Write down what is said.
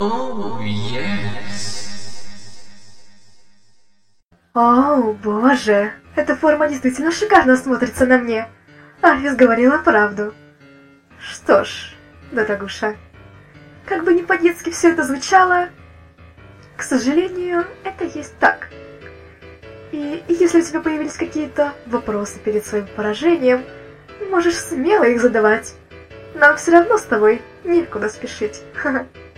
Oh, yes. О, боже, эта форма действительно шикарно смотрится на мне. Альвис говорила правду. Что ж, дорогуша, как бы не по-детски все это звучало, к сожалению, это есть так. И если у тебя появились какие-то вопросы перед своим поражением, можешь смело их задавать. Нам все равно с тобой некуда спешить.